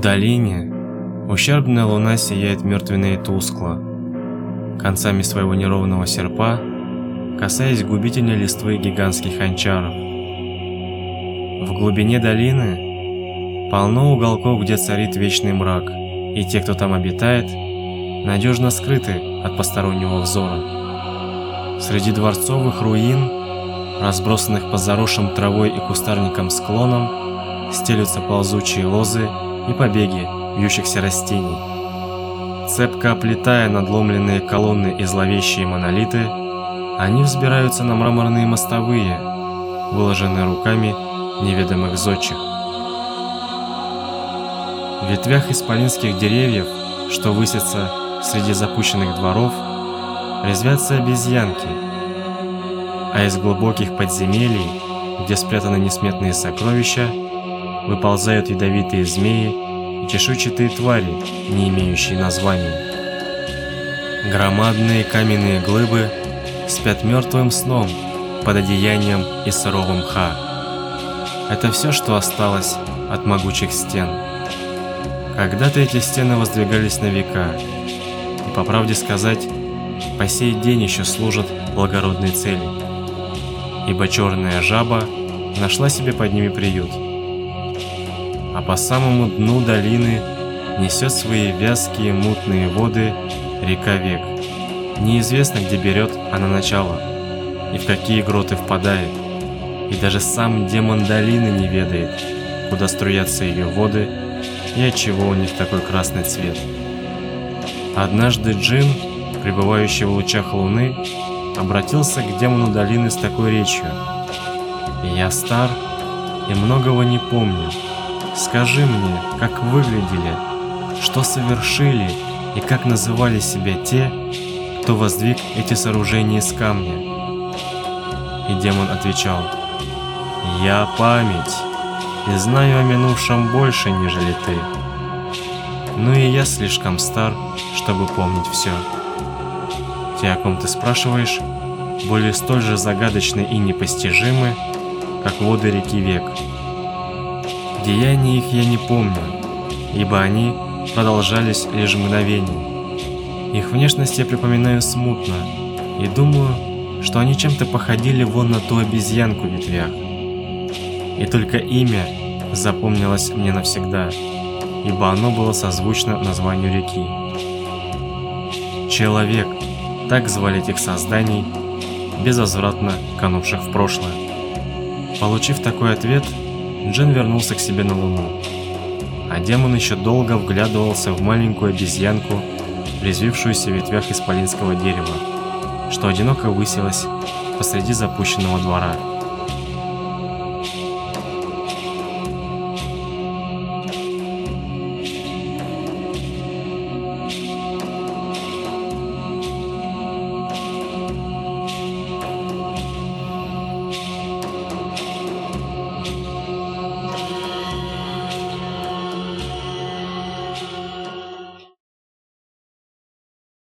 долине ущербная луна сияет мертвенно и тускло, концами своего неровного серпа касаясь губительной листвы гигантских анчаров. В глубине долины полно уголков, где царит вечный мрак, и те, кто там обитает, надежно скрыты от постороннего взора. Среди дворцовых руин, разбросанных по заросшим травой и кустарникам склонам, стелются ползучие лозы и побеги вьющихся растений. Цепко оплетая надломленные колонны и зловещие монолиты, они взбираются на мраморные мостовые, выложенные руками неведомых зодчих. В ветвях исполинских деревьев, что высятся среди запущенных дворов, резвятся обезьянки, а из глубоких подземелий, где спрятаны несметные сокровища, выползают ядовитые змеи и чешуйчатые твари, не имеющие названий. Громадные каменные глыбы спят мертвым сном под одеянием из сырого мха. Это все, что осталось от могучих стен. Когда-то эти стены воздвигались на века, и, по правде сказать, по сей день еще служат благородной цели, ибо черная жаба нашла себе под ними приют. А по самому дну долины несет свои вязкие мутные воды река Век. Неизвестно, где берет она начало и в какие гроты впадает, и даже сам демон долины не ведает, куда струятся ее воды и отчего у них такой красный цвет. Однажды Джин, пребывающий в лучах луны, обратился к демону долины с такой речью: «Я стар и многого не помню. Скажи мне, как выглядели, что совершили и как называли себя те, кто воздвиг эти сооружения из камня». И демон отвечал: «Я память, и знаю о минувшем больше, нежели ты. Ну и я слишком стар, чтобы помнить все. Те, о ком ты спрашиваешь, были столь же загадочны и непостижимы, как воды реки Век. Деяния их я не помню, ибо они продолжались лишь мгновение. Их внешность я припоминаю смутно и думаю, что они чем-то походили вон на ту обезьянку в ветвях. И только имя запомнилось мне навсегда, ибо оно было созвучно названию реки. Человек, так звали этих созданий, безвозвратно канувших в прошлое. Получив такой ответ, Джин вернулся к себе на Луну, а демон еще долго вглядывался в маленькую обезьянку, резвившуюся в ветвях исполинского дерева, что одиноко высилась посреди запущенного двора.